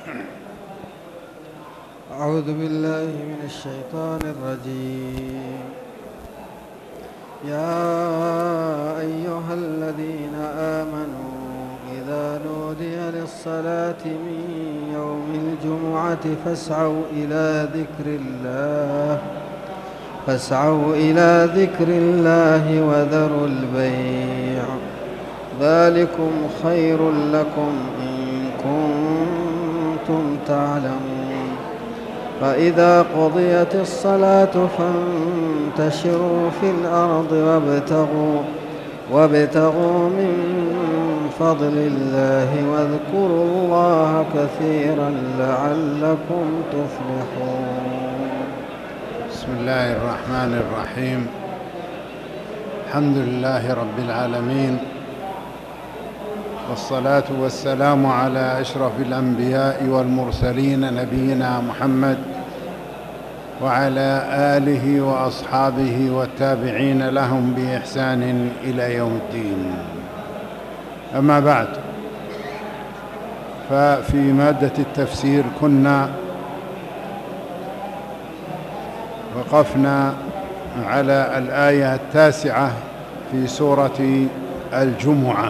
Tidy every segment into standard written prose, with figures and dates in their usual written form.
أعوذ بالله من الشيطان الرجيم. يا أيها الذين آمنوا إذا نودي للصلاة من يوم الجمعة فاسعوا إلى ذكر الله وذروا البيع، ذلكم خير لكم إن كنتم تعلمون. فإذا قضيت الصلاة فانتشروا في الأرض وابتغوا من فضل الله واذكروا الله كثيرا لعلكم تفلحون. بسم الله الرحمن الرحيم. الحمد لله رب العالمين، والصلاة والسلام على أشرف الأنبياء والمرسلين نبينا محمد وعلى آله وأصحابه والتابعين لهم بإحسان إلى يوم الدين. أما بعد، ففي مادة التفسير كنا وقفنا على الآية 9 في سورة الجمعة،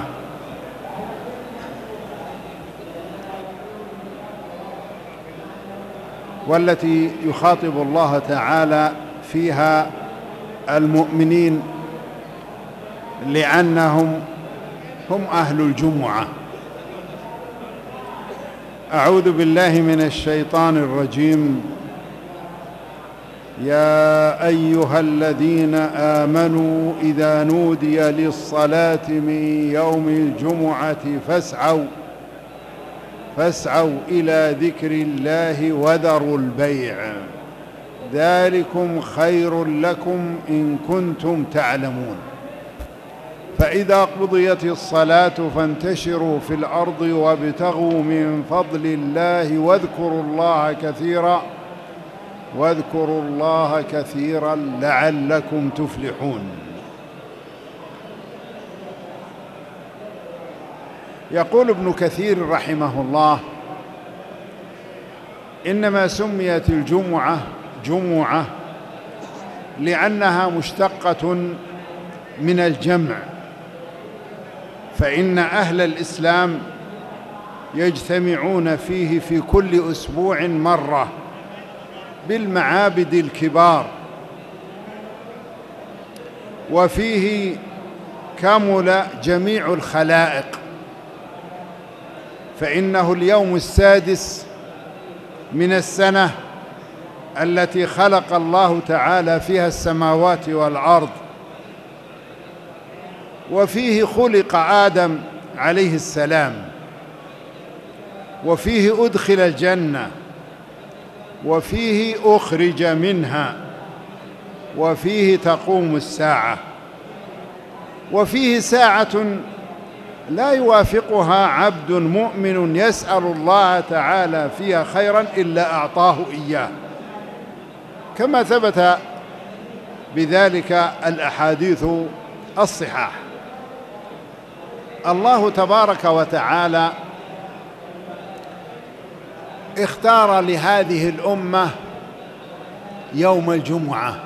والتي يخاطب الله تعالى فيها المؤمنين لأنهم هم أهل الجمعة. أعوذ بالله من الشيطان الرجيم. يا أيها الذين آمنوا إذا نودي للصلاة من يوم الجمعة فاسعوا إلى ذكر الله وذروا البيع، ذلكم خير لكم إن كنتم تعلمون. فإذا قضيت الصلاة فانتشروا في الأرض وابتغوا من فضل الله واذكروا الله كثيرا لعلكم تفلحون. يقول ابن كثير رحمه الله: إنما سميت الجمعة جمعة لأنها مشتقة من الجمع، فإن أهل الإسلام يجتمعون فيه في كل أسبوع مرة بالمعابد الكبار، وفيه كمل جميع الخلائق، فإنه اليوم السادس من السنة التي خلق الله تعالى فيها السماوات والأرض، وفيه خلق آدم عليه السلام، وفيه أدخل الجنة، وفيه أخرج منها، وفيه تقوم الساعة، وفيه ساعة لا يوافقها عبد مؤمن يسأل الله تعالى فيها خيرا إلا أعطاه إياه، كما ثبت بذلك الأحاديث الصحاح. الله تبارك وتعالى اختار لهذه الأمة يوم الجمعة.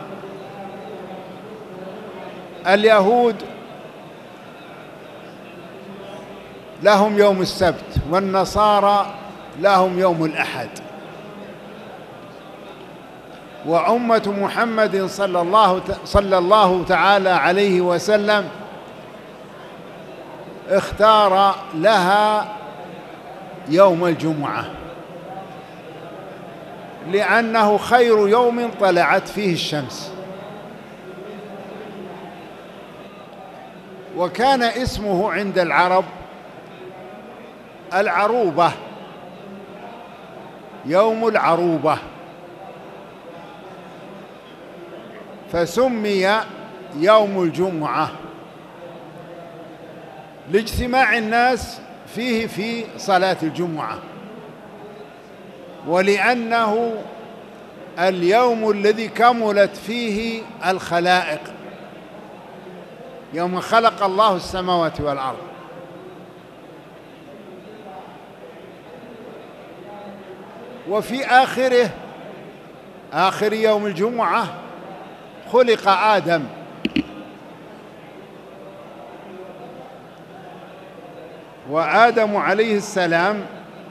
اليهود لهم يوم السبت، والنصارى لهم يوم الأحد، وأمة محمد صلى الله تعالى عليه وسلم اختار لها يوم الجمعة لأنه خير يوم طلعت فيه الشمس، وكان اسمه عند العرب العروبة، يوم العروبة، فسمي يوم الجمعة لاجتماع الناس فيه في صلاة الجمعة، ولأنه اليوم الذي كملت فيه الخلائق، يوم خلق الله السماوات والأرض. وفي آخره آخر يوم الجمعة خلق آدم، وآدم عليه السلام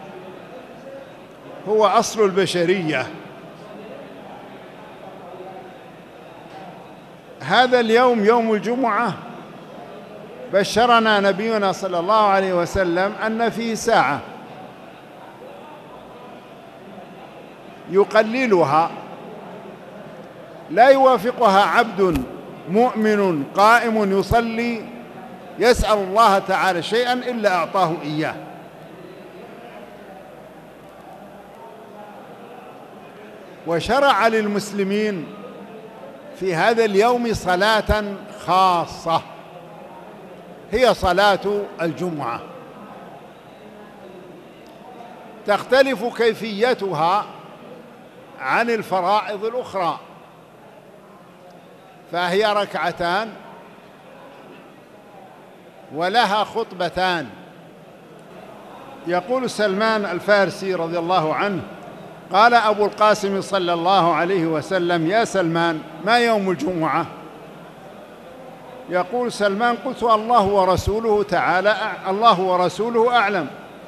هو أصل البشرية. هذا اليوم يوم الجمعة بشرنا نبينا صلى الله عليه وسلم أن فيه ساعة يقللها لا يوافقها عبد مؤمن قائم يصلي يسأل الله تعالى شيئا إلا أعطاه إياه. وشرع للمسلمين في هذا اليوم صلاة خاصة هي صلاة الجمعة، تختلف كيفيتها عن الفرائض الأخرى، فهي ركعتان ولها خطبتان. يقول سلمان الفارسي رضي الله عنه: قال أبو القاسم صلى الله عليه وسلم: يا سلمان، ما يوم الجمعة؟ يقول سلمان: قلت الله ورسوله أعلم.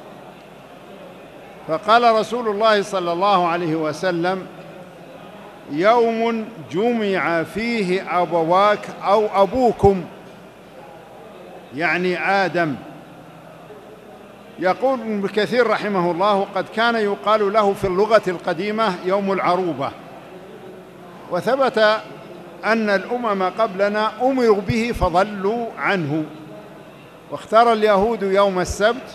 فقال رسول الله صلى الله عليه وسلم: يوم جمع فيه أبواك أو أبوكم، يعني آدم. يقول ابن كثير رحمه الله: قد كان يقال له في اللغة القديمة يوم العروبة، وثبت أن الأمم قبلنا أمروا به فضلوا عنه، واختار اليهود يوم السبت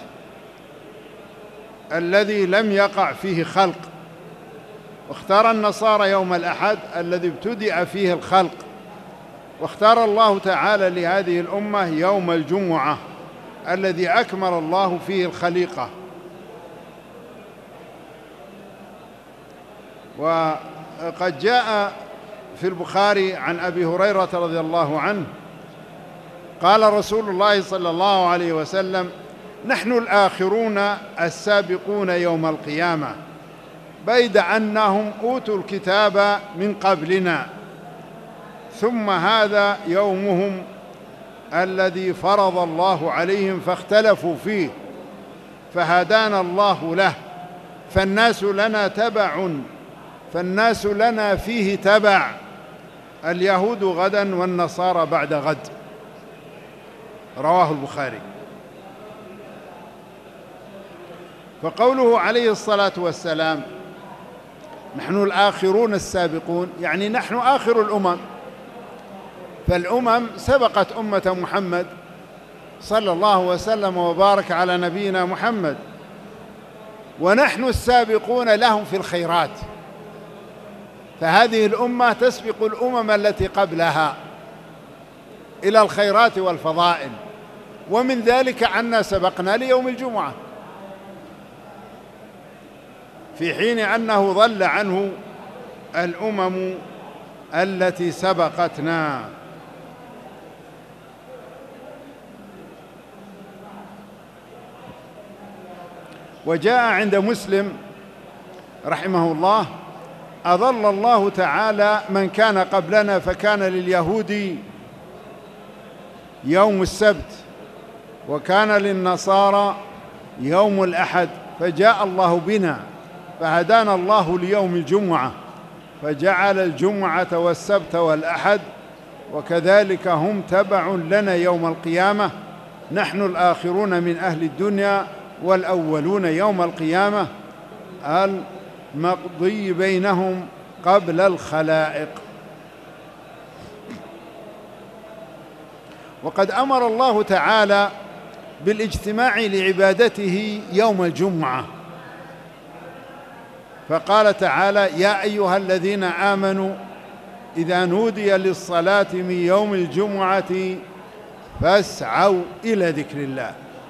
الذي لم يقع فيه خلق، واختار النصارى يوم الأحد الذي ابتدأ فيه الخلق، واختار الله تعالى لهذه الأمة يوم الجمعة الذي أكمل الله فيه الخليقة. وقد جاء في البخاري عن أبي هريرة رضي الله عنه قال رسول الله صلى الله عليه وسلم: نحن الآخرون السابقون يوم القيامة، بيد أنهم أوتوا الكتاب من قبلنا، ثم هذا يومهم الذي فرض الله عليهم فاختلفوا فيه فهدانا الله له، فالناس لنا فيه تبع، اليهود غدا والنصارى بعد غد. رواه البخاري. فقوله عليه الصلاة والسلام: نحن الآخرون السابقون، يعني نحن آخر الأمم، فالأمم سبقت أمة محمد صلى الله وسلم وبارك على نبينا محمد، ونحن السابقون لهم في الخيرات، فهذه الأمة تسبق الأمم التي قبلها إلى الخيرات والفضائل، ومن ذلك عنا سبقنا ليوم الجمعة، في حين أنه ضل عنه الأمم التي سبقتنا. وجاء عند مسلم رحمه الله: أضل الله تعالى من كان قبلنا، فكان لليهود يوم السبت، وكان للنصارى يوم الأحد، فجاء الله بنا فهدانا الله ليوم الجمعة، فجعل الجمعة والسبت والأحد، وكذلك هم تبع لنا يوم القيامة، نحن الآخرون من أهل الدنيا والأولون يوم القيامة، المقضي بينهم قبل الخلائق. وقد أمر الله تعالى بالاجتماع لعبادته يوم الجمعة، فقال تعالى: يا أيها الذين آمنوا إذا نودي للصلاة من يوم الجمعة فاسعوا إلى ذكر الله.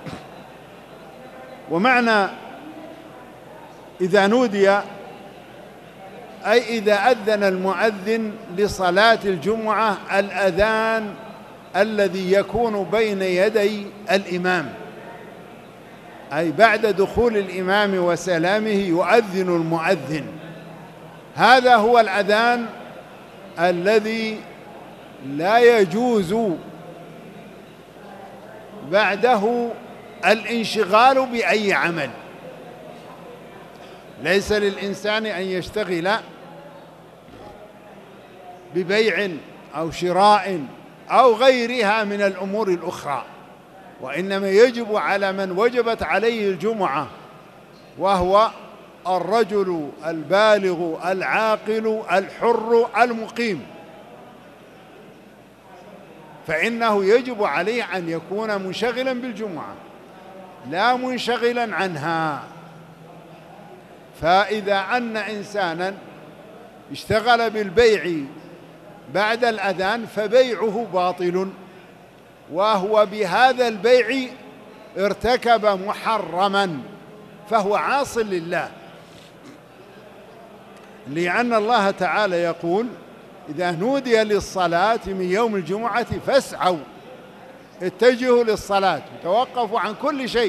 ومعنى إذا نودي أي إذا أذن المؤذن لصلاة الجمعة، الأذان الذي يكون بين يدي الإمام، أي بعد دخول الإمام وسلامه يؤذن المؤذن. هذا هو الأذان الذي لا يجوز بعده الانشغال بأي عمل. ليس للإنسان أن يشتغل ببيع أو شراء أو غيرها من الأمور الأخرى، وإنما يجب على من وجبت عليه الجمعة وهو الرجل البالغ العاقل الحر المقيم، فإنه يجب عليه أن يكون منشغلا بالجمعة لا منشغلا عنها. فإذا أن إنسانا اشتغل بالبيع بعد الأذان فبيعه باطل، وهو بهذا البيع ارتكب محرما، فهو عاص لله، لأن الله تعالى يقول: إذا نودي للصلاة من يوم الجمعة فاسعوا، اتجهوا للصلاة، توقفوا عن كل شيء،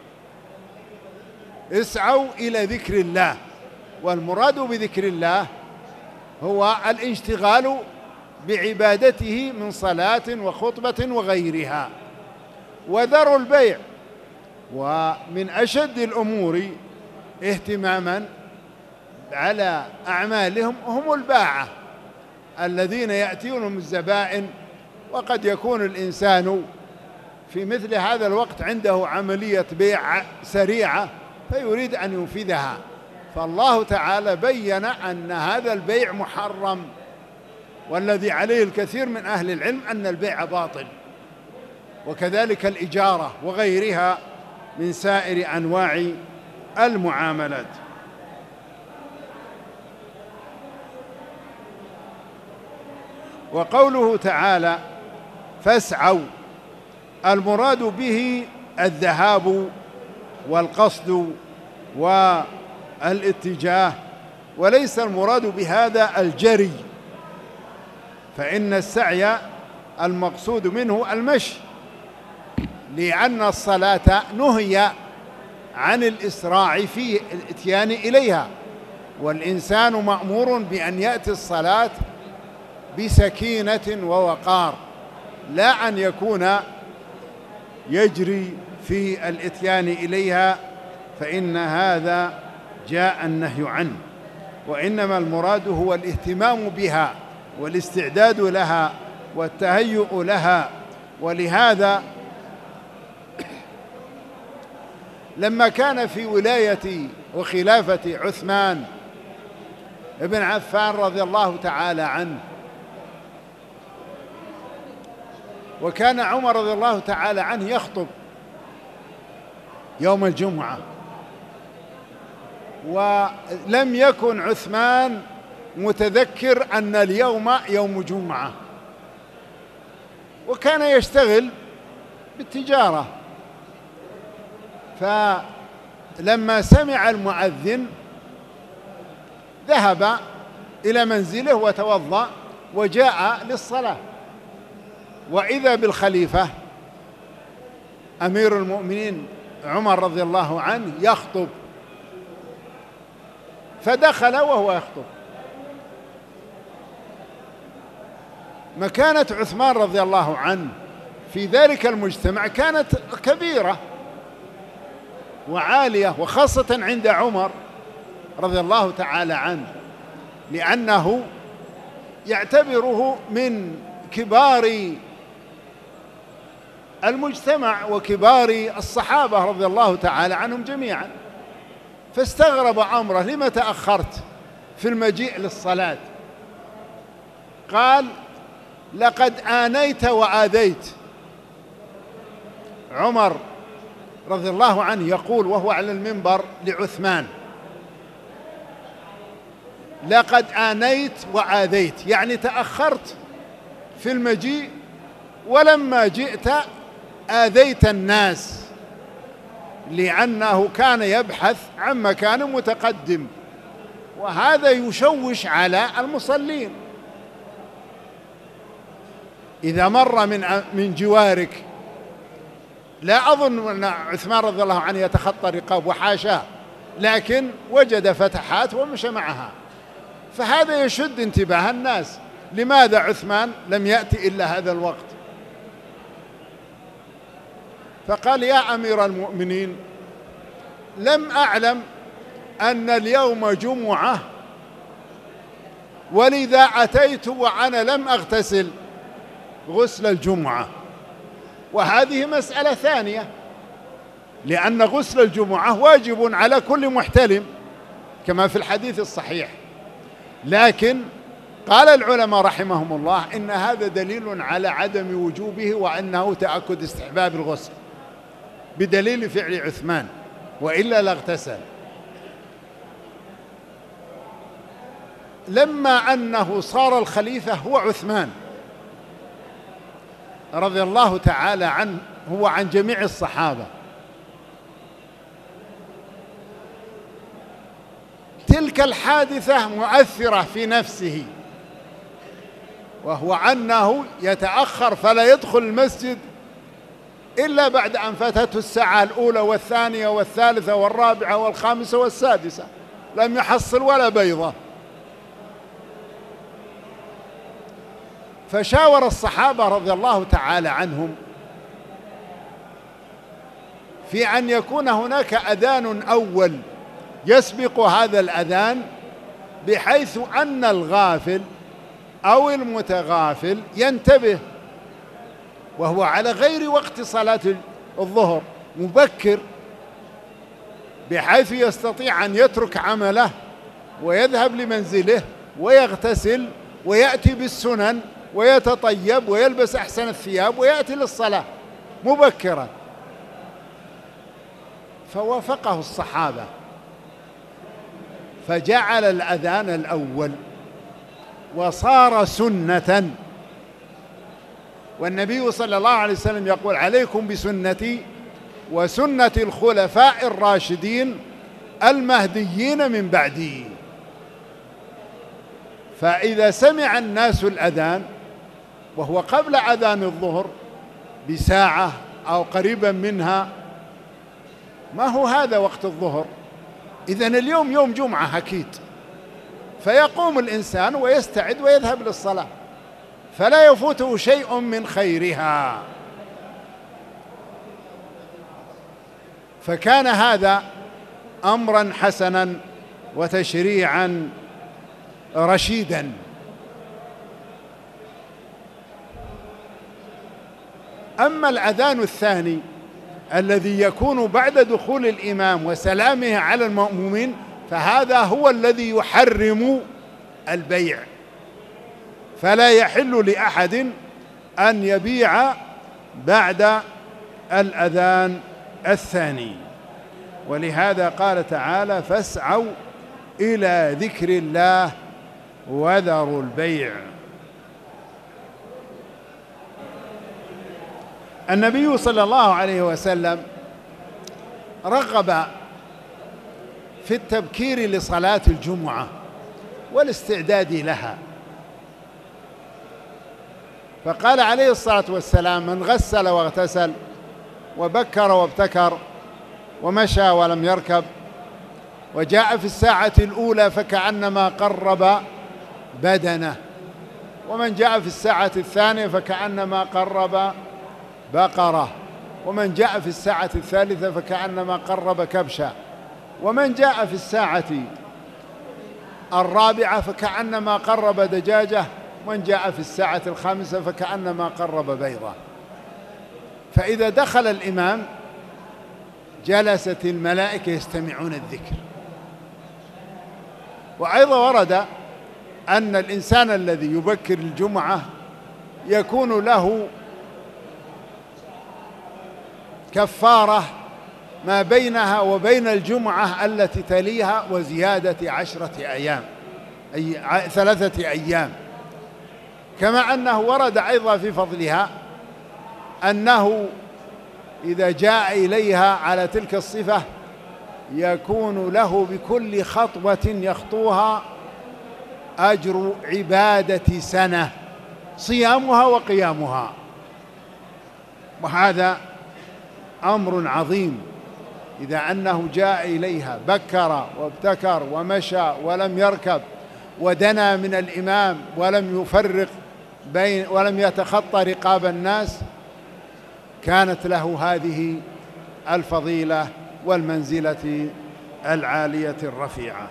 اسعوا إلى ذكر الله. والمراد بذكر الله هو الاشتغال بعبادته من صلاة وخطبة وغيرها، وذروا البيع. ومن أشد الأمور اهتماما على أعمالهم هم الباعة الذين يأتونهم الزبائن، وقد يكون الإنسان في مثل هذا الوقت عنده عملية بيع سريعة فيريد أن ينفذها، فالله تعالى بين أن هذا البيع محرم، والذي عليه الكثير من أهل العلم أن البيع باطل، وكذلك الإجارة وغيرها من سائر أنواع المعاملات. وقوله تعالى فاسعوا، المراد به الذهاب والقصد والاتجاه، وليس المراد بهذا الجري، فإن السعي المقصود منه المشي، لأن الصلاة نهي عن الإسراع في الإتيان إليها، والإنسان مأمور بأن يأتي الصلاة بسكينة ووقار، لا أن يكون يجري في الإتيان إليها، فإن هذا جاء النهي عنه. وإنما المراد هو الاهتمام بها والاستعداد لها والتهيؤ لها. ولهذا لما كان في ولاية وخلافة عثمان بن عفان رضي الله تعالى عنه، وكان عمر رضي الله تعالى عنه يخطب يوم الجمعة، ولم يكن عثمان متذكر أن اليوم يوم جمعة، وكان يشتغل بالتجارة. فلما سمع المؤذن ذهب إلى منزله وتوضأ وجاء للصلاة، وإذا بالخليفة أمير المؤمنين عمر رضي الله عنه يخطب، فدخل وهو يخطب. مكانة عثمان رضي الله عنه في ذلك المجتمع كانت كبيرة وعالية، وخاصة عند عمر رضي الله تعالى عنه، لأنه يعتبره من كبار المجتمع وكبار الصحابة رضي الله تعالى عنهم جميعا. فاستغرب أمره: لما تأخرت في المجيء للصلاة؟ قال: لقد آنيت وآذيت. عمر رضي الله عنه يقول وهو على المنبر لعثمان: لقد آنيت وآذيت، يعني تأخرت في المجيء، ولما جئت آذيت الناس، لأنه كان يبحث عن مكان متقدم، وهذا يشوش على المصلين. إذا مر من جوارك لا أظن أن عثمان رضي الله عنه يتخطى الرقاب وحاشاه، لكن وجد فتحات ومشى معها. فهذا يشد انتباه الناس، لماذا عثمان لم يأتي إلا هذا الوقت؟ فقال: يا أمير المؤمنين، لم أعلم أن اليوم جمعة، ولذا أتيت وأنا لم أغتسل غسل الجمعة. وهذه مسألة ثانية، لأن غسل الجمعة واجب على كل محتلم كما في الحديث الصحيح. لكن قال العلماء رحمهم الله إن هذا دليل على عدم وجوبه، وأنه تأكد استحباب الغسل بدليل فعل عثمان، وإلا لاغتسل. لما أنه صار الخليفة هو عثمان رضي الله تعالى عنه، هو عن جميع الصحابة، تلك الحادثة مؤثرة في نفسه، وهو أنه يتأخر فلا يدخل المسجد إلا بعد أن فاتته الساعة الأولى والثانية والثالثة والرابعة والخامسة والسادسة، لم يحصل ولا بيضة. فشاور الصحابة رضي الله تعالى عنهم في أن يكون هناك أذان أول يسبق هذا الأذان، بحيث أن الغافل أو المتغافل ينتبه وهو على غير وقت صلاة الظهر مبكر، بحيث يستطيع أن يترك عمله ويذهب لمنزله ويغتسل ويأتي بالسنن ويتطيب ويلبس أحسن الثياب ويأتي للصلاة مبكرا. فوافقه الصحابة فجعل الأذان الأول وصار سنة. والنبي صلى الله عليه وسلم يقول: عليكم بسنتي وسنة الخلفاء الراشدين المهديين من بعدي. فإذا سمع الناس الأذان وهو قبل أذان الظهر بساعة أو قريبا منها، ما هو هذا وقت الظهر، إذن اليوم يوم جمعة أكيد، فيقوم الإنسان ويستعد ويذهب للصلاة، فلا يفوته شيء من خيرها. فكان هذا أمرا حسنا وتشريعا رشيدا. أما الأذان الثاني الذي يكون بعد دخول الإمام وسلامه على المأمومين، فهذا هو الذي يحرم البيع، فلا يحل لأحد أن يبيع بعد الأذان الثاني. ولهذا قال تعالى: فاسعوا إلى ذكر الله وذروا البيع. النبي صلى الله عليه وسلم رغب في التبكير لصلاة الجمعة والاستعداد لها، فقال عليه الصلاة والسلام: من غسل واغتسل وبكر وابتكر ومشى ولم يركب وجاء في الساعة الأولى فكأنما قرب بدنه، ومن جاء في الساعة الثانية فكأنما قرب بقرة، ومن جاء في الساعة الثالثة فكأنما قرب كبشا، ومن جاء في الساعة الرابعة فكأنما قرب دجاجة، ومن جاء في الساعة الخامسة فكأنما قرب بيضة. فإذا دخل الإمام جلست الملائكة يستمعون الذكر. وأيضا ورد أن الإنسان الذي يبكر الجمعة يكون له كفارة ما بينها وبين الجمعة التي تليها وزيادة 10 أيام، أي 3 أيام. كما أنه ورد أيضا في فضلها أنه إذا جاء إليها على تلك الصفة يكون له بكل خطوة يخطوها أجر عبادة سنة صيامها وقيامها. وهذا أمر عظيم إذا أنه جاء إليها بكر وابتكر ومشى ولم يركب ودنا من الإمام ولم يفرق ولم يتخطى رقاب الناس، كانت له هذه الفضيلة والمنزلة العالية الرفيعة.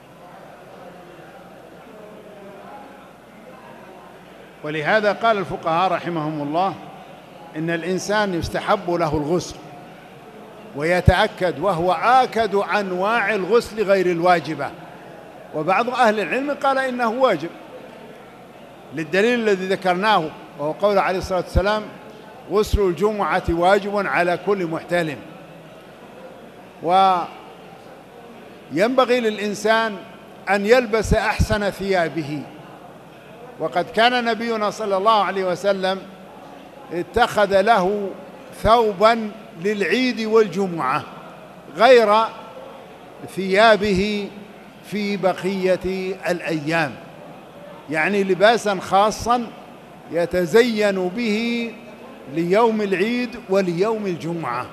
ولهذا قال الفقهاء رحمهم الله إن الإنسان يستحب له الغسل ويتأكد، وهو آكد أنواع الغسل غير الواجبة، وبعض أهل العلم قال إنه واجب للدليل الذي ذكرناه، وهو قول عليه الصلاة والسلام: غسل الجمعة واجب على كل محتلم. وينبغي للإنسان أن يلبس أحسن ثيابه، وقد كان نبينا صلى الله عليه وسلم اتخذ له ثوبا للعيد والجمعة غير ثيابه في بقية الأيام، يعني لباسا خاصا يتزين به ليوم العيد وليوم الجمعة.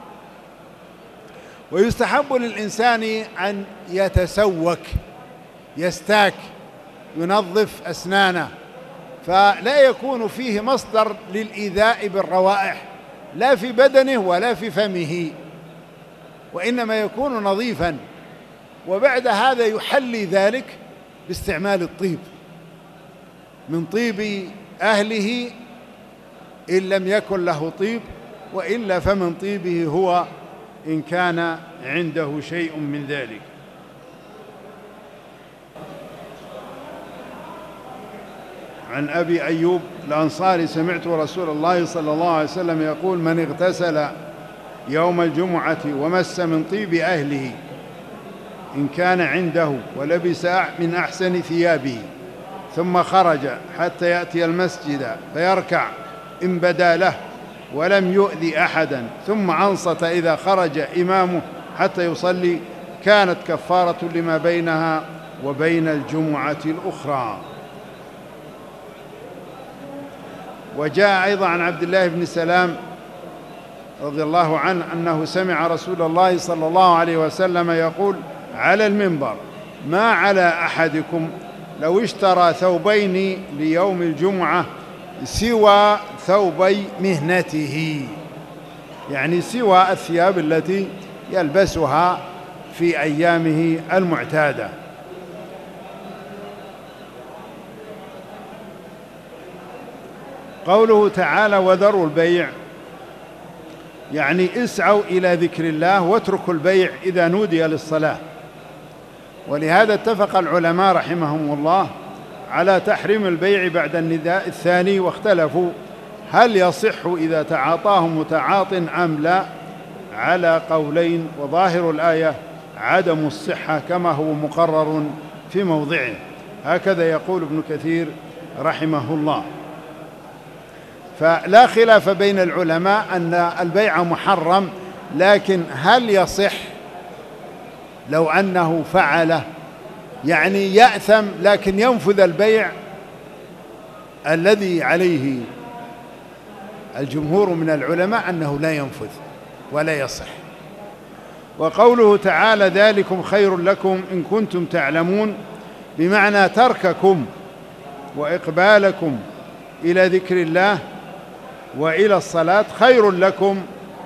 ويستحب للإنسان أن يتسوك، يستاك، ينظف أسنانه، فلا يكون فيه مصدر للإيذاء بالروائح لا في بدنه ولا في فمه، وإنما يكون نظيفا. وبعد هذا يحلي ذلك باستعمال الطيب من طيب أهله إن لم يكن له طيب، وإلا فمن طيبه هو إن كان عنده شيء من ذلك. عن أبي أيوب الأنصاري: سمعت رسول الله صلى الله عليه وسلم يقول: من اغتسل يوم الجمعة ومس من طيب أهله إن كان عنده ولبس من أحسن ثيابه ثم خرج حتى يأتي المسجد فيركع إن بدا له ولم يؤذي أحدا ثم أنصت إذا خرج إمامه حتى يصلي كانت كفارة لما بينها وبين الجمعة الأخرى. وجاء أيضا عن عبد الله بن سلام رضي الله عنه أنه سمع رسول الله صلى الله عليه وسلم يقول على المنبر: ما على أحدكم لو اشترى ثوبين ليوم الجمعة سوى ثوبي مهنته، يعني سوى الثياب التي يلبسها في أيامه المعتادة. قوله تعالى: وذروا البيع، يعني اسعوا إلى ذكر الله واتركوا البيع إذا نودي للصلاة. ولهذا اتفق العلماء رحمهم الله على تحريم البيع بعد النداء الثاني، واختلفوا هل يصح إذا تعاطاه متعاط أم لا، على قولين، وظاهر الآية عدم الصحة كما هو مقرر في موضعه. هكذا يقول ابن كثير رحمه الله. فلا خلاف بين العلماء أن البيع محرم، لكن هل يصح لو أنه فعله؟ يعني يأثم لكن ينفذ البيع الذي عليه الجمهور من العلماء أنه لا ينفذ ولا يصح. وقوله تعالى: ذلكم خير لكم إن كنتم تعلمون، بمعنى ترككم وإقبالكم إلى ذكر الله وإلى الصلاة خير لكم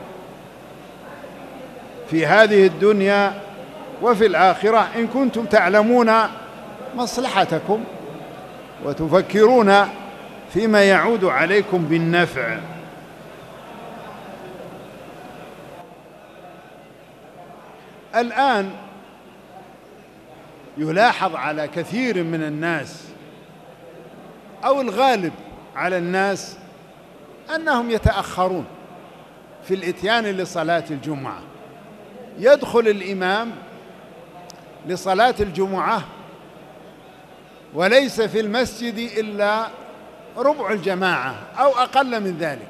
في هذه الدنيا وفي الآخرة إن كنتم تعلمون مصلحتكم وتفكرون فيما يعود عليكم بالنفع. الآن يلاحظ على كثير من الناس أو الغالب على الناس أنهم يتأخرون في الإتيان لصلاة الجمعة. يدخل الإمام لصلاة الجمعة وليس في المسجد إلا ربع الجماعة أو أقل من ذلك،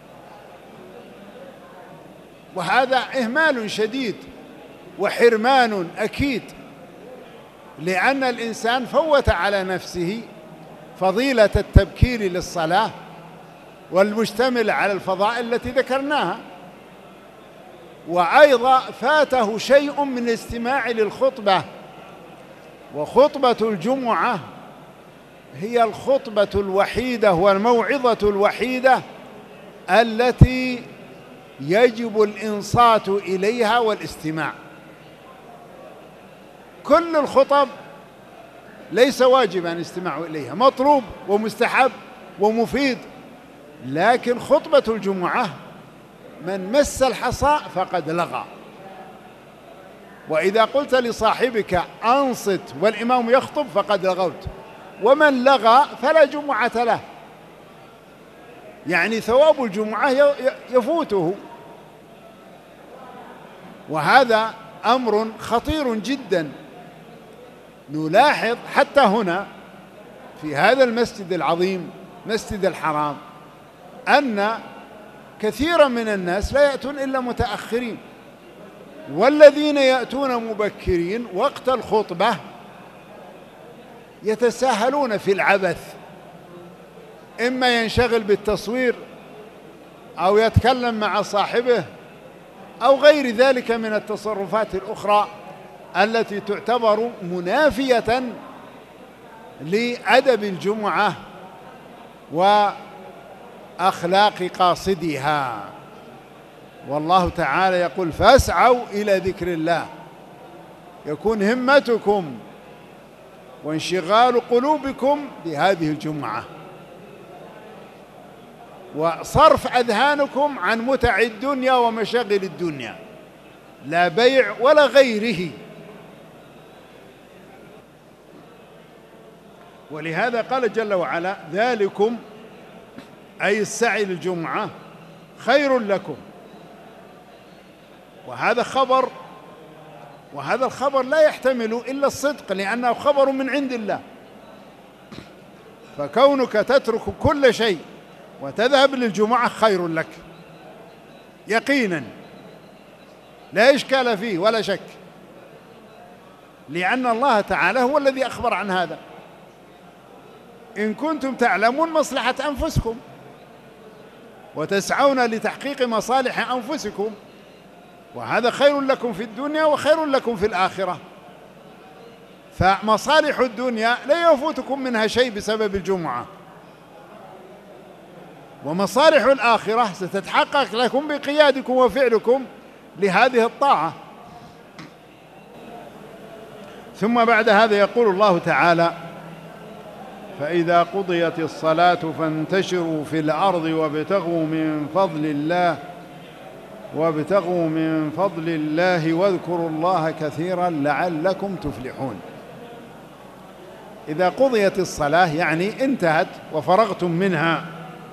وهذا إهمال شديد وحرمان أكيد، لأن الإنسان فوت على نفسه فضيلة التبكير للصلاة والمشتمل على الفضائل التي ذكرناها. وأيضا فاته شيء من الاستماع للخطبة. وخطبة الجمعة هي الخطبة الوحيدة والموعظة الوحيدة التي يجب الإنصات إليها والاستماع. كل الخطب ليس واجبا الاستماع إليها، مطلوب ومستحب ومفيد، لكن خطبة الجمعة من مس الحصى فقد لغى. وإذا قلت لصاحبك أنصت والإمام يخطب فقد لغوت، ومن لغى فلا جمعة له، يعني ثواب الجمعة يفوته. وهذا أمر خطير جدا. نلاحظ حتى هنا في هذا المسجد العظيم مسجد الحرام أن كثيرا من الناس لا يأتون إلا متأخرين، والذين يأتون مبكرين وقت الخطبة يتساهلون في العبث، إما ينشغل بالتصوير أو يتكلم مع صاحبه أو غير ذلك من التصرفات الأخرى التي تعتبر منافية لأدب الجمعة وأخلاق قاصدها. والله تعالى يقول: فاسعوا إلى ذكر الله. يكون همتكم وانشغال قلوبكم بهذه الجمعة، وصرف أذهانكم عن متع الدنيا ومشاغل الدنيا، لا بيع ولا غيره. ولهذا قال جل وعلا: ذلكم أي السعي للجمعة خير لكم. وهذا خبر، وهذا الخبر لا يحتمل إلا الصدق، لأنه خبر من عند الله. فكونك تترك كل شيء وتذهب للجمعة خير لك يقينا، لا إشكال فيه ولا شك، لأن الله تعالى هو الذي أخبر عن هذا: إن كنتم تعلمون مصلحة أنفسكم وتسعون لتحقيق مصالح أنفسكم، وهذا خير لكم في الدنيا وخير لكم في الآخرة. فمصالح الدنيا لا يفوتكم منها شيء بسبب الجمعة، ومصالح الآخرة ستتحقق لكم بقيادكم وفعلكم لهذه الطاعة. ثم بعد هذا يقول الله تعالى: فإذا قضيت الصلاة فانتشروا في الأرض وابتغوا من فضل الله واذكروا الله كثيرا لعلكم تفلحون. إذا قضيت الصلاة يعني انتهت وفرغتم منها،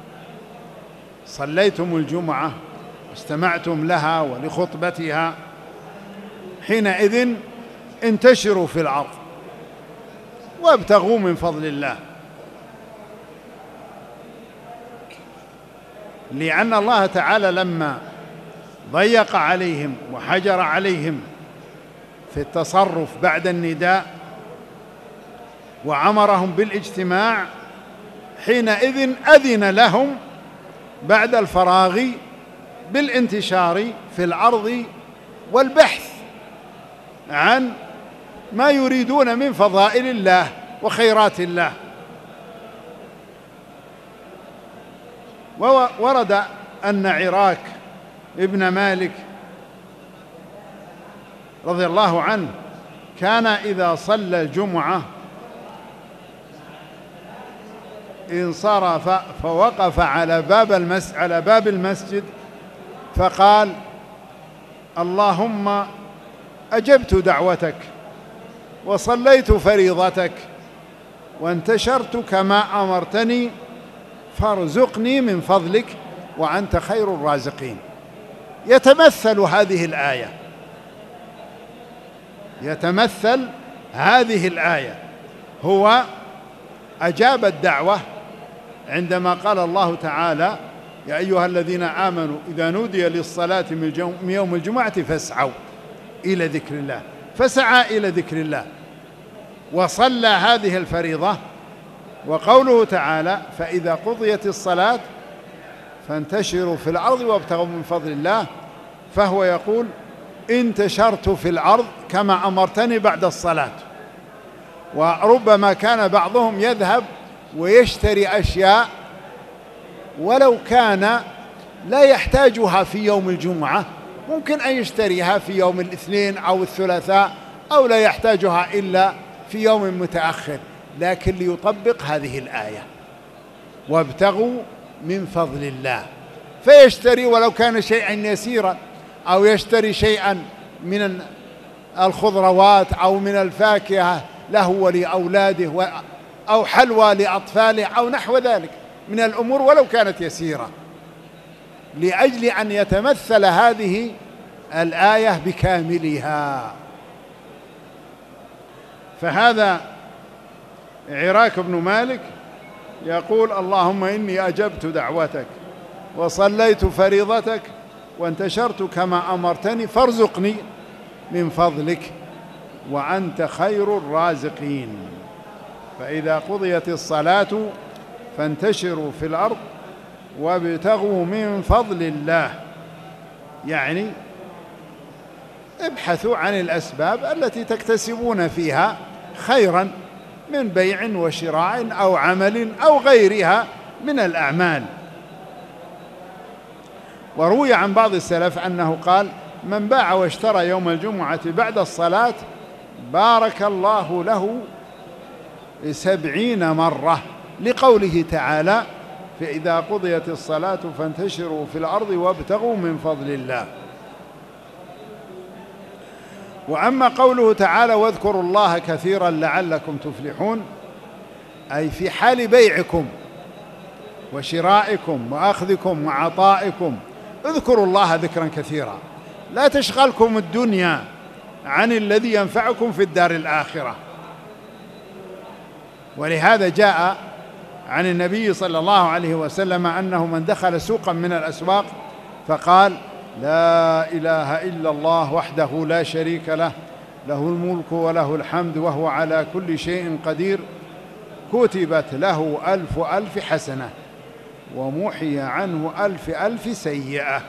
صليتم الجمعة واستمعتم لها ولخطبتها، حينئذ انتشروا في الأرض وابتغوا من فضل الله، لأن الله تعالى لما ضيق عليهم وحجر عليهم في التصرف بعد النداء وأمرهم بالاجتماع، حينئذ أذن لهم بعد الفراغ بالانتشار في الأرض والبحث عن ما يريدون من فضائل الله وخيرات الله. وورد أن عراك ابن مالك رضي الله عنه كان إذا صلى الجمعة انصرف فوقف على باب المسجد فقال: اللهم أجبت دعوتك وصليت فريضتك وانتشرت كما أمرتني، فارزقني من فضلك وأنت خير الرازقين. يتمثل هذه الآية هو أجاب الدعوة عندما قال الله تعالى: يا أيها الذين آمنوا إذا نودي للصلاة من يوم الجمعة فاسعوا إلى ذكر الله، فسعى إلى ذكر الله وصلى هذه الفريضة. وقوله تعالى: فإذا قضيت الصلاة فانتشروا في الأرض وابتغوا من فضل الله، فهو يقول: انتشرت في الأرض كما أمرتني بعد الصلاة. وربما كان بعضهم يذهب ويشتري أشياء ولو كان لا يحتاجها في يوم الجمعة، ممكن أن يشتريها في يوم الاثنين أو الثلاثاء، أو لا يحتاجها إلا في يوم متأخر، لكن ليطبق هذه الآية: وابتغوا من فضل الله، فيشتري ولو كان شيئا يسيرا، أو يشتري شيئا من الخضروات أو من الفاكهة له ولأولاده، أو حلوى لأطفاله أو نحو ذلك من الأمور ولو كانت يسيرة، لأجل أن يتمثل هذه الآية بكاملها. فهذا عراك بن مالك يقول: اللهم إني أجبت دعوتك وصليت فريضتك وانتشرت كما أمرتني فارزقني من فضلك وأنت خير الرازقين. فإذا قضيت الصلاة فانتشروا في الأرض وابتغوا من فضل الله، يعني ابحثوا عن الأسباب التي تكتسبون فيها خيرا من بيع وشراء أو عمل أو غيرها من الأعمال. وروي عن بعض السلف أنه قال: من باع واشترى يوم الجمعة بعد الصلاة بارك الله له 70 مرة، لقوله تعالى: فإذا قضيت الصلاة فانتشروا في الأرض وابتغوا من فضل الله. وأما قوله تعالى: واذكروا الله كثيرا لعلكم تفلحون، أي في حال بيعكم وشرائكم وأخذكم وعطائكم اذكروا الله ذكرا كثيرا، لا تشغلكم الدنيا عن الذي ينفعكم في الدار الآخرة. ولهذا جاء عن النبي صلى الله عليه وسلم أنه من دخل سوقا من الأسواق فقال: لا إله إلا الله وحده لا شريك له، له الملك وله الحمد وهو على كل شيء قدير، كتبت له 1000 حسنة ومحي عنه 1000 سيئة.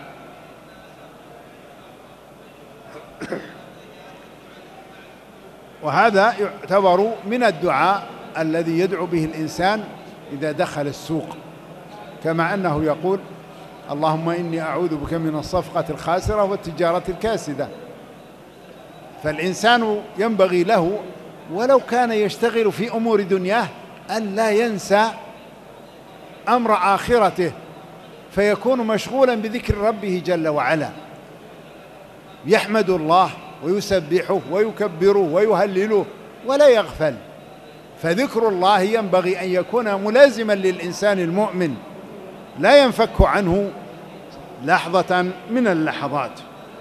وهذا يعتبر من الدعاء الذي يدعو به الإنسان إذا دخل السوق، كما أنه يقول: اللهم إني أعوذ بك من الصفقة الخاسرة والتجارة الكاسدة. فالإنسان ينبغي له ولو كان يشتغل في أمور دنياه أن لا ينسى أمر آخرته، فيكون مشغولا بذكر ربه جل وعلا، يحمد الله ويسبحه ويكبره ويهلله ولا يغفل. فذكر الله ينبغي أن يكون ملازما للإنسان المؤمن، لا ينفك عنه لحظة من اللحظات.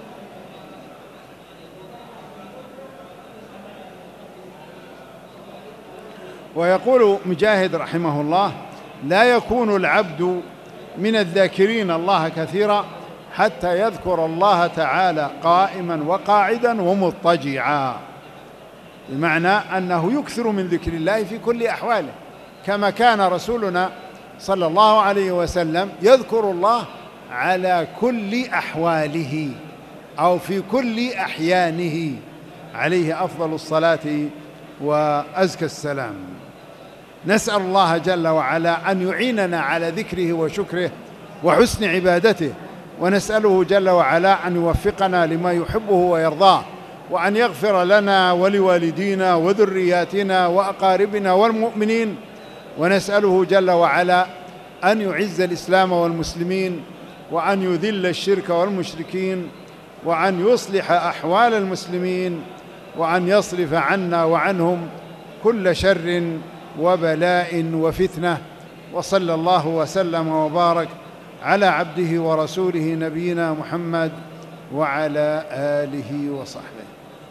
ويقول مجاهد رحمه الله: لا يكون العبد من الذاكرين الله كثيرا حتى يذكر الله تعالى قائما وقاعدا ومضطجعا، بمعنى أنه يكثر من ذكر الله في كل أحواله، كما كان رسولنا صلى الله عليه وسلم يذكر الله على كل أحواله أو في كل أحيانه، عليه أفضل الصلاة وأزكى السلام. نسأل الله جل وعلا أن يعيننا على ذكره وشكره وحسن عبادته، ونسأله جل وعلا أن يوفقنا لما يحبه ويرضاه، وأن يغفر لنا ولوالدينا وذرياتنا وأقاربنا والمؤمنين، ونسأله جل وعلا أن يعز الإسلام والمسلمين، وأن يذل الشرك والمشركين، وأن يصلح أحوال المسلمين، وأن يصرف عنا وعنهم كل شر وبلاء وفتنة. وصلى الله وسلم وبارك على عبده ورسوله نبينا محمد وعلى آله وصحبه.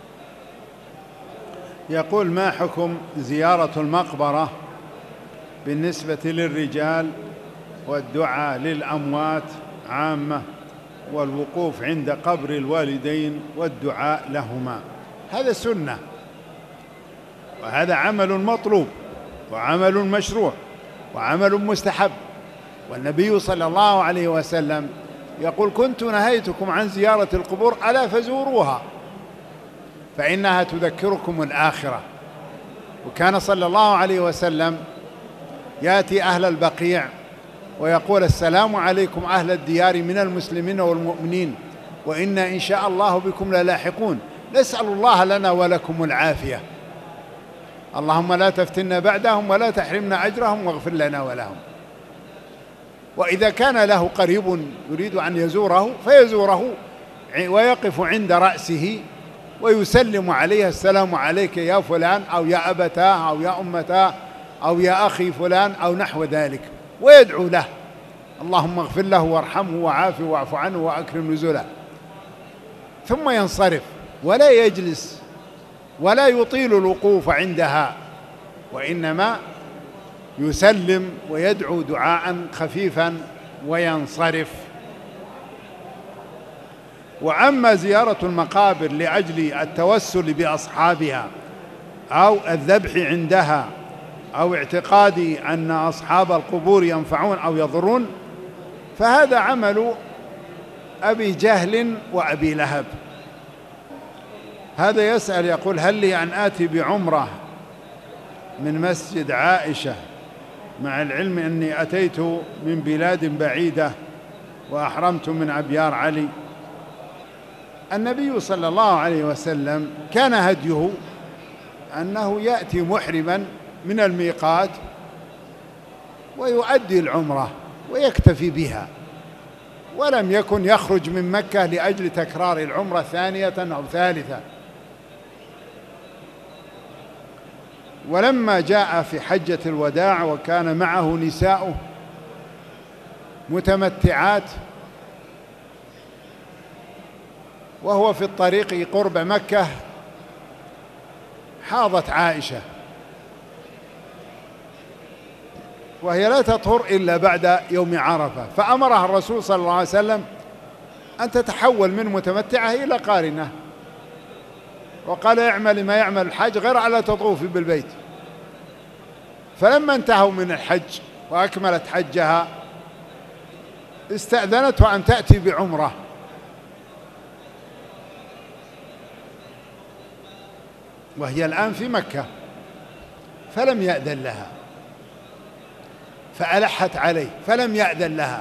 يقول: ما حكم زيارة المقبرة بالنسبة للرجال والدعاء للأموات عامة والوقوف عند قبر الوالدين والدعاء لهما؟ هذا سنة، وهذا عمل مطلوب وعمل مشروع وعمل مستحب. والنبي صلى الله عليه وسلم يقول كنت نهيتكم عن زيارة القبور ألا فزوروها فإنها تذكركم الآخرة. وكان صلى الله عليه وسلم يأتي أهل البقيع ويقول السلام عليكم أهل الديار من المسلمين والمؤمنين وإنا إن شاء الله بكم للاحقون، نسأل الله لنا ولكم العافية، اللهم لا تفتنا بعدهم ولا تحرمنا أجرهم واغفر لنا ولهم. وإذا كان له قريب يريد أن يزوره فيزوره ويقف عند رأسه ويسلم عليه السلام عليك يا فلان أو يا أبتاه أو يا أمتاه أو يا أخي فلان أو نحو ذلك، ويدعو له اللهم اغفر له وارحمه وعافه واعف عنه وأكرم نزله، ثم ينصرف ولا يجلس ولا يطيل الوقوف عندها، وإنما يسلم ويدعو دعاء خفيفا وينصرف. وأما زيارة المقابر لأجل التوسل بأصحابها أو الذبح عندها أو اعتقاد أن أصحاب القبور ينفعون أو يضرون فهذا عمل أبي جهل وأبي لهب. هذا يسأل يقول هل لي أن آتي بعمرة من مسجد عائشة مع العلم أني أتيت من بلاد بعيدة وأحرمت من أبيار علي؟ النبي صلى الله عليه وسلم كان هديه أنه يأتي محرما من الميقات ويؤدي العمرة ويكتفي بها، ولم يكن يخرج من مكة لأجل تكرار العمرة ثانية أو ثالثة. ولما جاء في حجة الوداع وكان معه نساؤه متمتعات وهو في الطريق قرب مكة حاضت عائشة وهي لا تطهر إلا بعد يوم عرفة، فأمرها الرسول صلى الله عليه وسلم أن تتحول من متمتعة إلى قارنة، وقال اعمل ما يعمل الحج غير على تطوفي بالبيت. فلما انتهوا من الحج وأكملت حجها استأذنته أن تأتي بعمرة، وهي الآن في مكة، فلم يأذن لها، فألحت عليه فلم يأذن لها.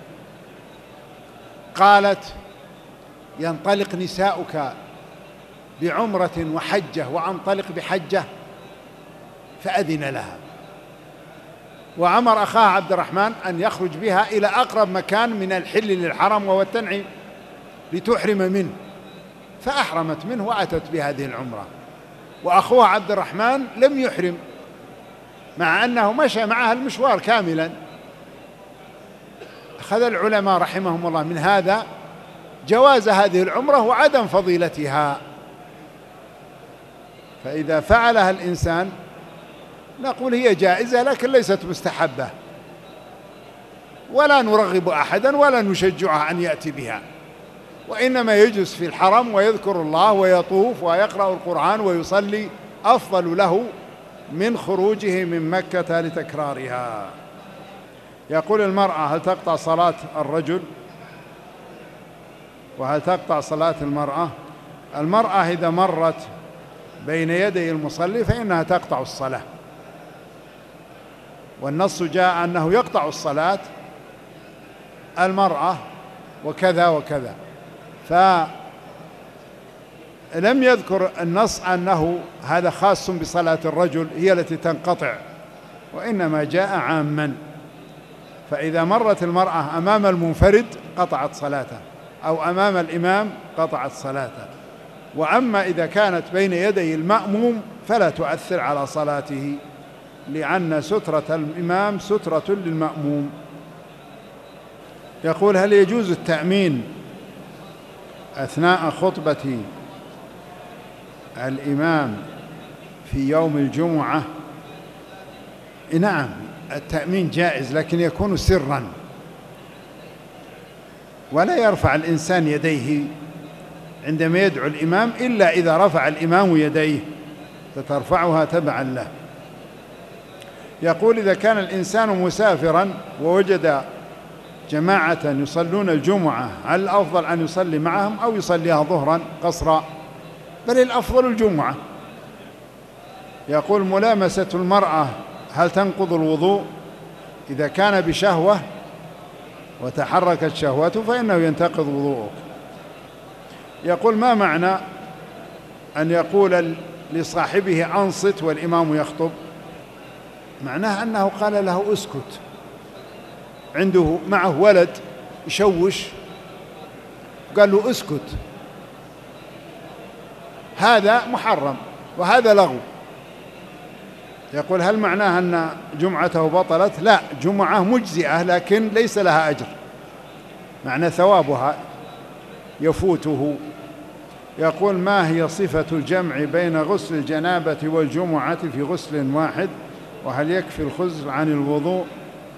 قالت ينطلق نساؤك بعمرة وحجة وأنطلق بحجة، فأذن لها وأمر أخاه عبد الرحمن أن يخرج بها إلى أقرب مكان من الحل للحرم وهو التنعيم لتحرم منه، فأحرمت منه وأتت بهذه العمرة. وأخوها عبد الرحمن لم يحرم مع أنه مشى معها المشوار كاملا. أخذ العلماء رحمهم الله من هذا جواز هذه العمرة وعدم فضيلتها، فإذا فعلها الإنسان نقول هي جائزة لكن ليست مستحبة، ولا نرغب أحدا ولا نشجعه أن يأتي بها، وإنما يجلس في الحرم ويذكر الله ويطوف ويقرأ القرآن ويصلي أفضل له من خروجه من مكة لتكرارها. يقول المرأة هل تقطع صلاة الرجل وهل تقطع صلاة المرأة؟ المرأة إذا مرت بين يدي المصلي فإنها تقطع الصلاة، والنص جاء أنه يقطع الصلاة المرأة وكذا وكذا، فلم يذكر النص أنه هذا خاص بصلاة الرجل هي التي تنقطع، وإنما جاء عاما. فإذا مرت المرأة أمام المنفرد قطعت صلاته أو أمام الإمام قطعت صلاته، وأما إذا كانت بين يدي المأموم فلا تؤثر على صلاته، لأن سترة الإمام سترة للمأموم. يقول هل يجوز التأمين أثناء خطبة الإمام في يوم الجمعة؟ نعم، التأمين جائز لكن يكون سرا، ولا يرفع الإنسان يديه عندما يدعو الإمام إلا إذا رفع الإمام يديه فترفعها تبعا له. يقول إذا كان الإنسان مسافرا ووجد جماعة يصلون الجمعة هل الأفضل أن يصلي معهم أو يصليها ظهرا قصرا؟ بل الأفضل الجمعة. يقول ملامسة المرأة هل تنقض الوضوء؟ إذا كان بشهوة وتحركت شهوته فإنه ينتقض وضوءك. يقول ما معنى أن يقول لصاحبه أنصت والإمام يخطب؟ معناه أنه قال له اسكت، عنده معه ولد يشوش قال له اسكت، هذا محرم وهذا لغو. يقول هل معناه أن جمعته بطلت؟ لا، جمعة مجزئة لكن ليس لها أجر، معنى ثوابها يفوته. يقول ما هي صفة الجمع بين غسل الجنابة والجمعة في غسل واحد، وهل يكفي الخزل عن الوضوء؟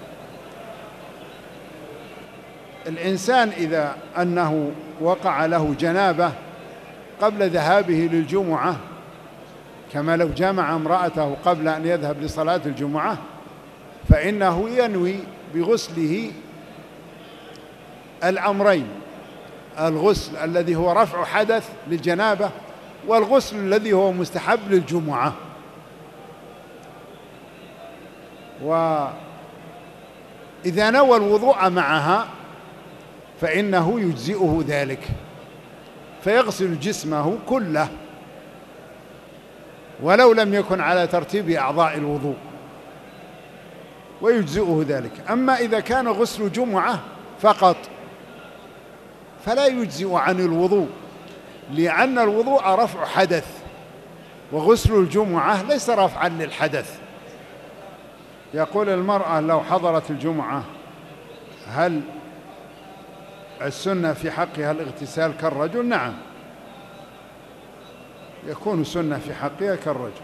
الإنسان إذا أنه وقع له جنابة قبل ذهابه للجمعة، كما لو جامع امرأته قبل أن يذهب لصلاة الجمعة، فإنه ينوي بغسله الأمرين: الغسل الذي هو رفع حدث للجنابة، والغسل الذي هو مستحب للجمعة. وإذا نوى الوضوء معها فإنه يجزئه ذلك، فيغسل جسمه كله ولو لم يكن على ترتيب أعضاء الوضوء ويجزئه ذلك. أما إذا كان غسل جمعة فقط فلا يجزئ عن الوضوء، لأن الوضوء رفع حدث، وغسل الجمعة ليس رفعا للحدث. يقول المرأة لو حضرت الجمعة هل السنة في حقها الاغتسال كالرجل؟ نعم، يكون سنة في حقها كالرجل،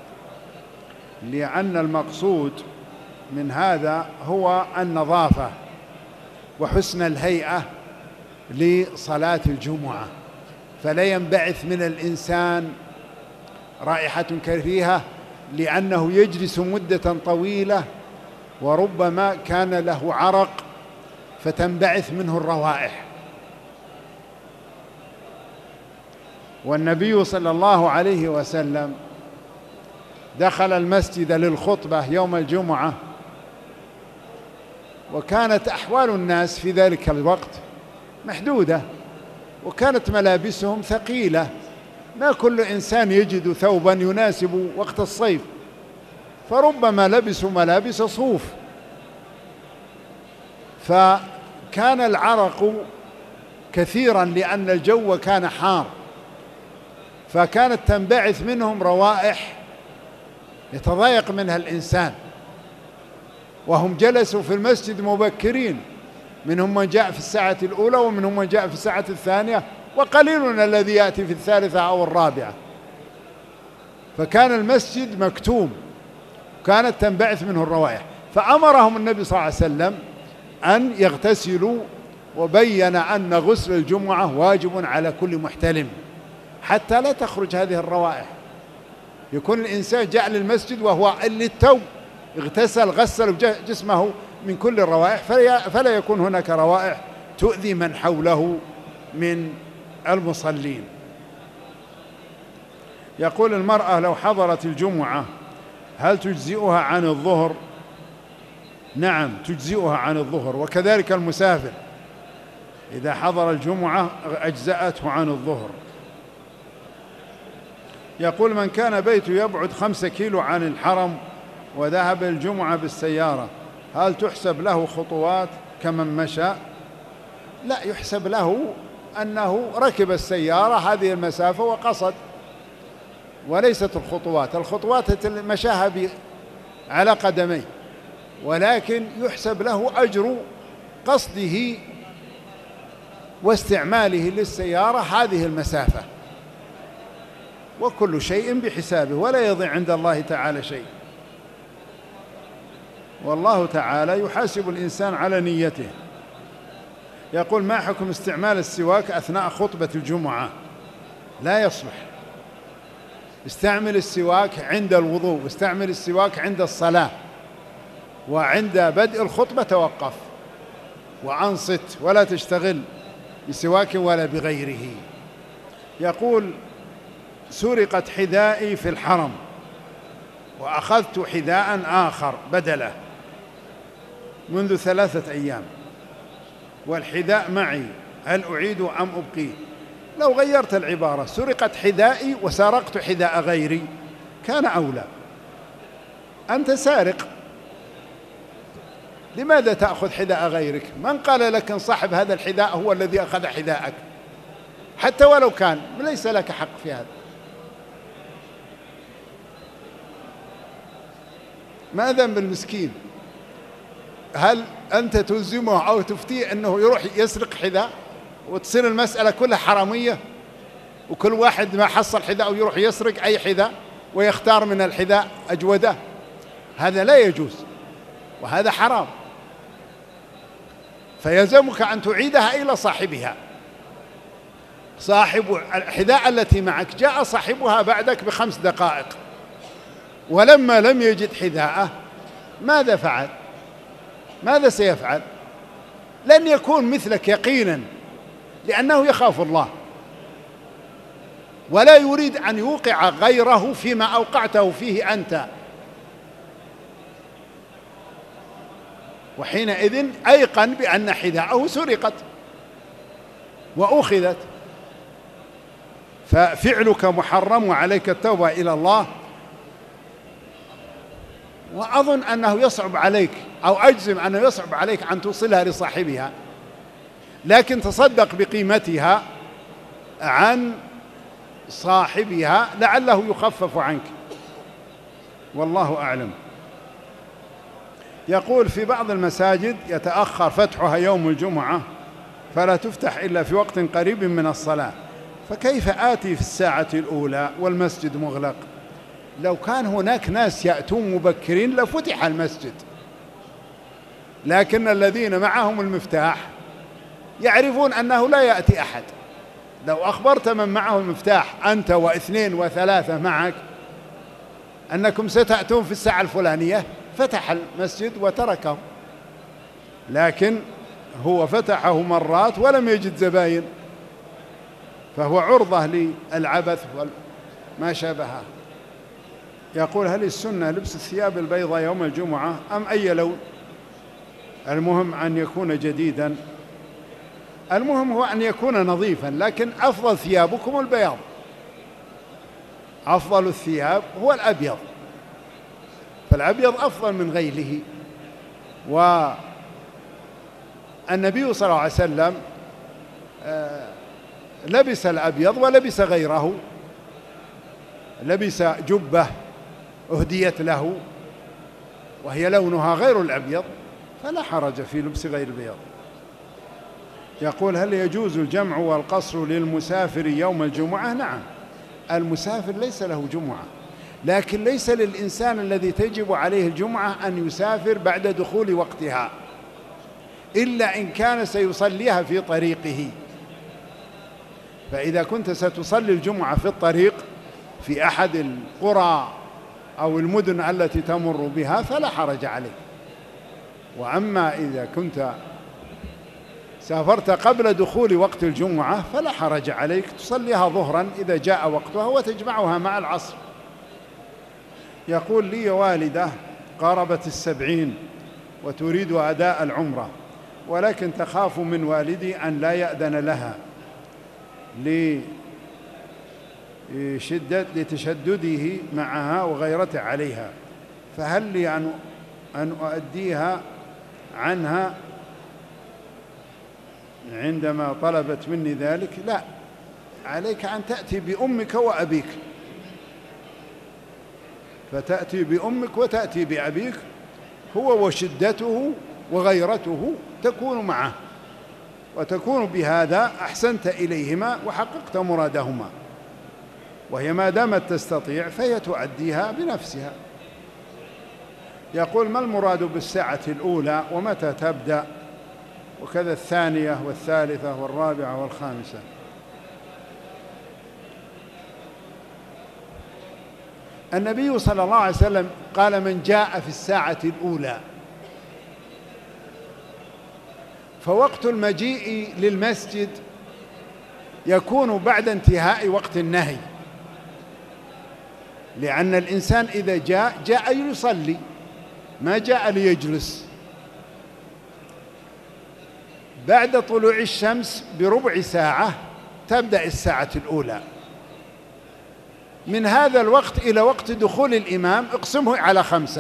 لأن المقصود من هذا هو النظافة وحسن الهيئة لصلاة الجمعة، فلا ينبعث من الإنسان رائحة كريهة لأنه يجلس مدة طويلة وربما كان له عرق فتنبعث منه الروائح. والنبي صلى الله عليه وسلم دخل المسجد للخطبة يوم الجمعة، وكانت أحوال الناس في ذلك الوقت محدودة، وكانت ملابسهم ثقيلة، ما كل إنسان يجد ثوبا يناسب وقت الصيف، فربما لبسوا ملابس صوف، فكان العرق كثيرا لأن الجو كان حار، فكانت تنبعث منهم روائح يتضايق منها الإنسان. وهم جلسوا في المسجد مبكرين، منهم من جاء في الساعة الأولى ومنهم من جاء في الساعة الثانية، وقليل الذي يأتي في الثالثة أو الرابعة، فكان المسجد مكتوم، كانت تنبعث منه الروائح، فأمرهم النبي صلى الله عليه وسلم أن يغتسلوا، وبين أن غسل الجمعة واجب على كل محتلم حتى لا تخرج هذه الروائح. يكون الإنسان جاء للمسجد وهو للتو اغتسل غسل جسمه من كل الروائح، فلا يكون هناك روائح تؤذي من حوله من المصلين. يقول المرأة لو حضرت الجمعة هل تجزئها عن الظهر؟ نعم، تجزئها عن الظهر، وكذلك المسافر إذا حضر الجمعة أجزأته عن الظهر. يقول من كان بيته يبعد 5 كيلو عن الحرم وذهب الجمعة بالسيارة هل تحسب له خطوات كمن مشى؟ لا، يحسب له أنه ركب السيارة هذه المسافة وقصد، وليست الخطوات. الخطوات مشاها على قدميه، ولكن يحسب له أجر قصده واستعماله للسيارة هذه المسافة، وكل شيء بحسابه، ولا يضيع عند الله تعالى شيء. والله تعالى يحاسب الإنسان على نيته. يقول ما حكم استعمال السواك أثناء خطبة الجمعة؟ لا يصلح. استعمل السواك عند الوضوء، واستعمل السواك عند الصلاة، وعند بدء الخطبة توقف. وأنصت ولا تشتغل بسواك ولا بغيره. يقول: سرقت حذائي في الحرم وأخذت حذاء آخر بدله منذ 3 أيام والحذاء معي، هل أعيد أم أبقيه؟ لو غيرت العبارة سرقت حذائي وسرقت حذاء غيري كان أولى. أنت سارق، لماذا تأخذ حذاء غيرك؟ من قال لك أن صاحب هذا الحذاء هو الذي أخذ حذاءك؟ حتى ولو كان ليس لك حق في هذا. ما ذنب المسكين؟ هل أنت تلزمه أو تفتيه أنه يروح يسرق حذاء وتصير المسألة كلها حرامية، وكل واحد ما حصل حذاء ويروح يسرق أي حذاء ويختار من الحذاء أجوده؟ هذا لا يجوز وهذا حرام، فيلزمك أن تعيدها إلى صاحبها. صاحب الحذاء التي معك جاء صاحبها بعدك ب5 دقائق، ولما لم يجد حذاءه ماذا فعل؟ ماذا سيفعل؟ لن يكون مثلك يقينا، لأنه يخاف الله ولا يريد أن يوقع غيره فيما أوقعته فيه أنت، وحينئذ أيقن بأن حذاءه سرقت وأخذت. ففعلك محرم وعليك التوبة إلى الله. وأظن أنه يصعب عليك أو أجزم أنه يصعب عليك أن توصلها لصاحبها، لكن تصدق بقيمتها عن صاحبها لعله يخفف عنك، والله أعلم. يقول: في بعض المساجد يتأخر فتحها يوم الجمعة فلا تفتح إلا في وقت قريب من الصلاة، فكيف آتي في الساعة الأولى والمسجد مغلق؟ لو كان هناك ناس يأتون مبكرين لفتح المسجد، لكن الذين معهم المفتاح يعرفون أنه لا يأتي أحد. لو أخبرت من معه المفتاح أنت و2 و3 معك أنكم ستأتون في الساعة الفلانية فتح المسجد وتركه، لكن هو فتحه مرات ولم يجد زباين، فهو عرضة للعبث وما شابهه. يقول: هل السنة لبس الثياب البيضاء يوم الجمعة أم أي لون؟ المهم أن يكون جديدا، المهم هو أن يكون نظيفا، لكن أفضل ثيابكم البياض، أفضل الثياب هو الأبيض، فالأبيض أفضل من غيره. والنبي صلى الله عليه وسلم لبس الأبيض ولبس غيره، لبس جبة أهديت له وهي لونها غير الأبيض، فلا حرج في لبس غير البيض. يقول: هل يجوز الجمع والقصر للمسافر يوم الجمعة؟ نعم، المسافر ليس له جمعة، لكن ليس للإنسان الذي تجب عليه الجمعة أن يسافر بعد دخول وقتها، إلا إن كان سيصليها في طريقه. فإذا كنت ستصلي الجمعة في الطريق في أحد القرى أو المدن التي تمر بها فلا حرج عليك. وأما إذا كنت سافرت قبل دخول وقت الجمعة فلا حرج عليك، تصليها ظهرا إذا جاء وقتها وتجمعها مع العصر. يقول: لي والدة قاربت 70 وتريد أداء العمرة، ولكن تخاف من والدي أن لا يأذن لها لتشدده معها وغيرته عليها، فهل لي أن أؤديها عنها عندما طلبت مني ذلك؟ لا، عليك أن تأتي بأمك وأبيك، فتأتي بأمك وتأتي بأبيك، هو وشدته وغيرته تكون معه، وتكون بهذا أحسنت إليهما وحققت مرادهما، وهي ما دامت تستطيع فهي تؤديها بنفسها. يقول: ما المراد بالساعة الأولى ومتى تبدأ؟ وكذا الثانية والثالثة والرابعة والخامسة. النبي صلى الله عليه وسلم قال: من جاء في الساعة الأولى فوقت المجيء للمسجد يكون بعد انتهاء وقت النهي، لأن الإنسان إذا جاء يصلي، ما جاء ليجلس. بعد طلوع الشمس بربع ساعة تبدأ الساعة الأولى، من هذا الوقت إلى وقت دخول الإمام اقسمه على 5،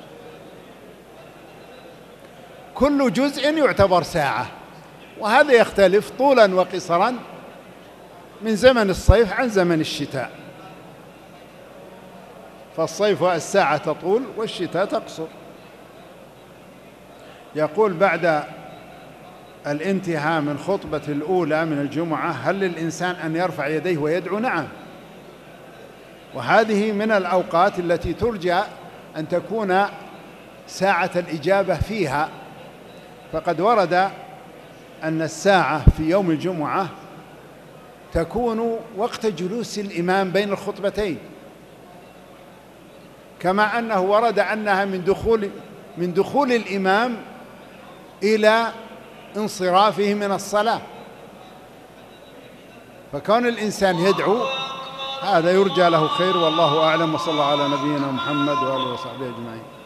كل جزء يعتبر ساعة، وهذا يختلف طولا وقصرا من زمن الصيف عن زمن الشتاء، فالصيف الساعة تطول والشتاء تقصر. يقول بعد الانتهاء من خطبة الأولى من الجمعة هل للإنسان أن يرفع يديه ويدعو؟ نعم، وهذه من الأوقات التي ترجى أن تكون ساعة الإجابة فيها، فقد ورد أن الساعة في يوم الجمعة تكون وقت جلوس الإمام بين الخطبتين، كما أنه ورد أنها من دخول الإمام إلى انصرافه من الصلاة، فكون الإنسان يدعو هذا يرجى له خير، والله أعلم، وصلى الله على نبينا محمد وآله وصحبه أجمعين.